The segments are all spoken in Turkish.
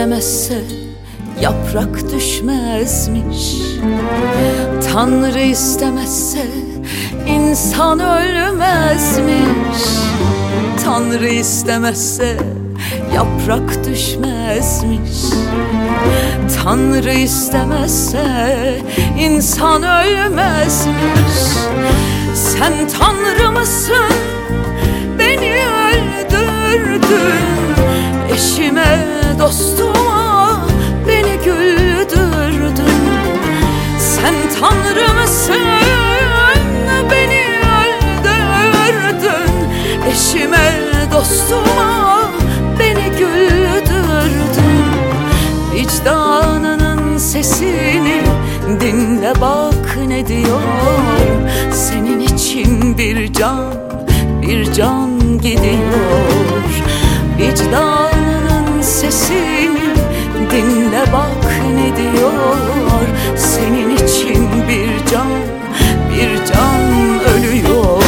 istemezse yaprak düşmezmiş. Tanrı istemezse insan ölmezmiş. Tanrı istemezse yaprak düşmezmiş. Tanrı istemezse insan ölmezmiş. Sen Tanrı mısın? Beni öldürdün. Eşime, dostuma beni güldürdün. Sen Tanrı mısın? Beni öldürdün. Eşime, dostuma beni güldürdün. Vicdanının sesini dinle bak ne diyor. Senin için bir can gidiyor. Vicdanının sesini dinle bak ne diyor. Senin için bir can ölüyor.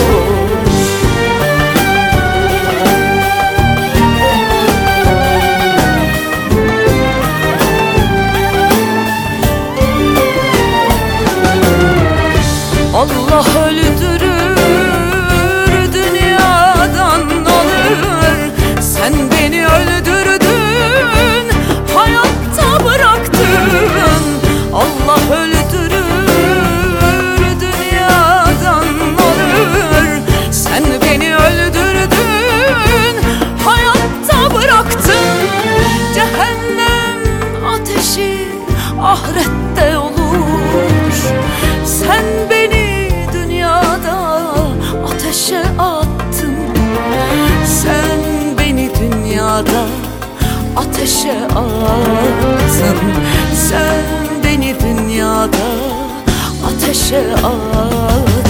Allah öldürür, dünyadan alır. Sen beni öldürdün, hayatta bıraktın. Allah öldürür, dünyadan alır. Sen beni öldürdün, hayatta bıraktın. Cehennem ateşi ahirette olur. Sen beni ateşe attın. Sen beni dünyada ateşe attın. Sen beni dünyada ateşe attın.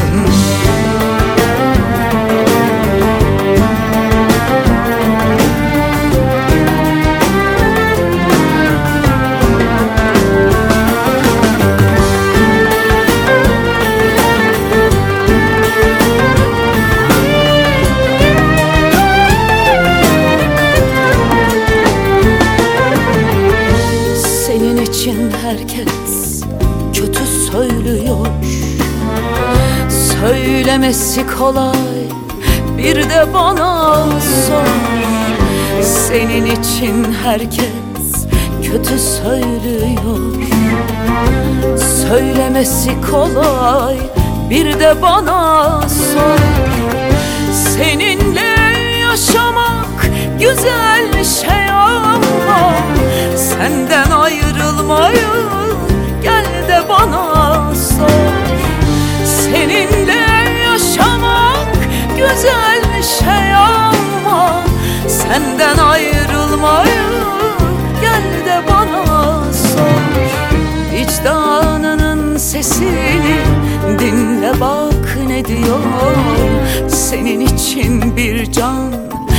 Herkes kötü söylüyor. Söylemesi kolay, bir de bana sor. Senin için herkes kötü söylüyor. Söylemesi kolay, bir de bana sor. Seninle yaşamak güzel şey ama senden ayrılmayı gel de bana sor. Seninle yaşamak güzel şey ama senden ayrılmayı gel de bana sor. Vicdanının sesini dinle bak ne diyor. Senin için bir can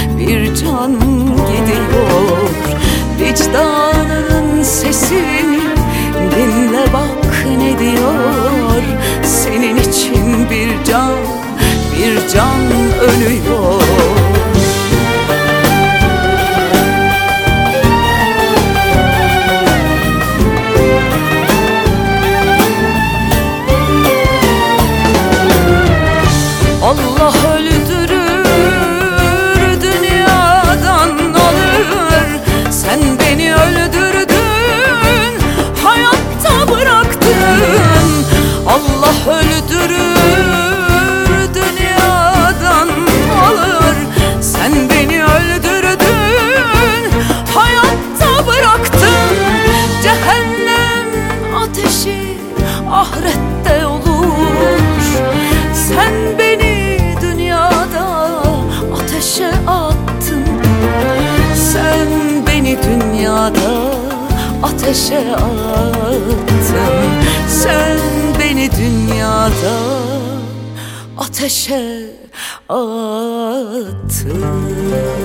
gidiyor. Vicdanının sesini dinle bak ne diyor. Senin için bir can ölüyor. Allah öldürür, dünyadan alır. Sen beni öldürdün, hayatta bıraktın. Allah öldürür, dünyadan alır. Sen beni öldürdün, hayatta bıraktın. Cehennem ateşi ahirette olur. Sen beni dünyada ateşe attın. Sen beni dünyada ateşe attın. Sen beni dünyada ateşe attın.